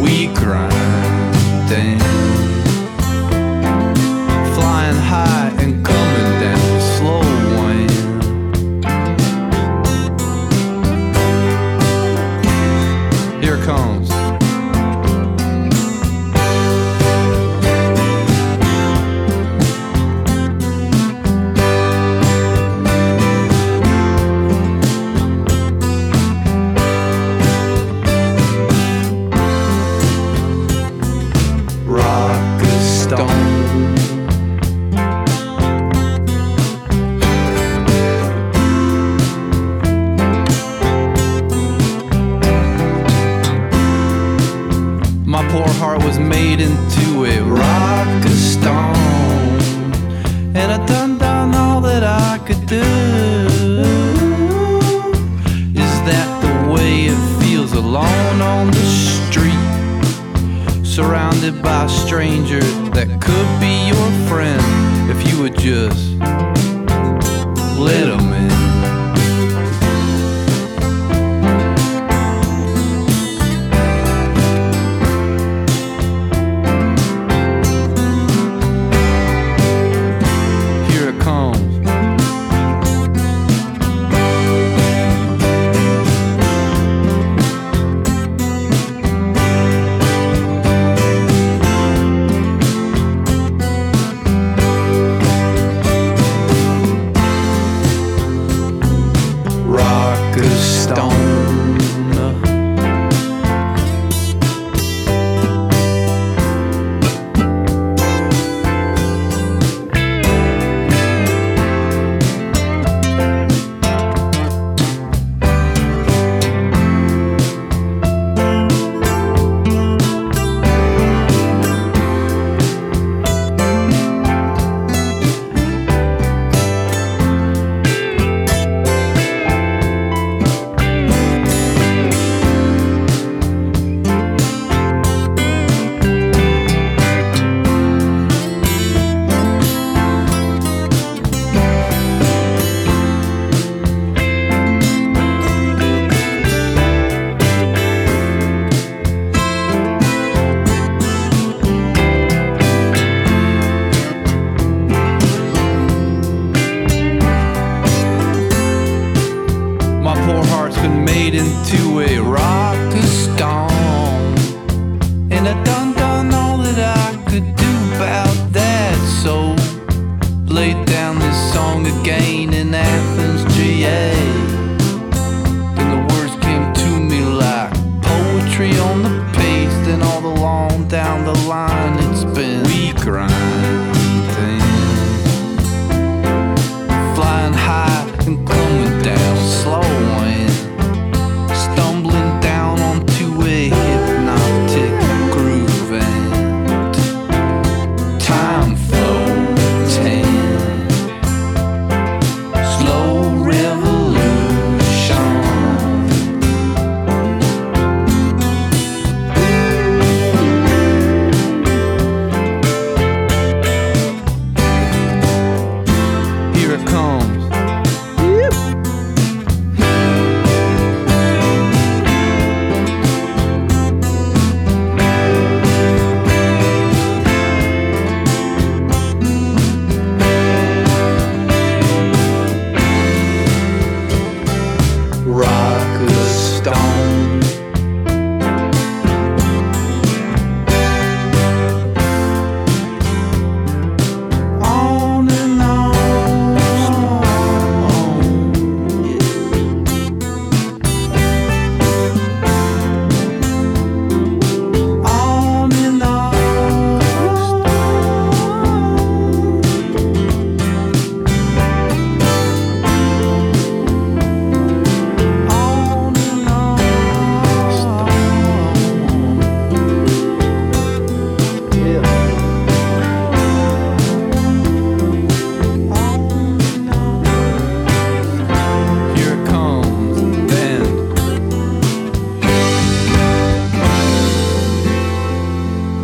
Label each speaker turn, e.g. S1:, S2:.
S1: we grinding, flying high and coming down slow wind. Here it comes. Rock a stone. My poor heart was made into a rock of stone, and I done all that I could do. Is that the way it feels alone on the street, surrounded by strangers that could be your friend if you would just let them in? Here it comes. Rock a stone. My poor heart's been made into a rock of stone, and I done all that I could do about that. So laid down this song again in Athens, GA. Then the words came to me like poetry on the page. Then all along down the line it's been we grind.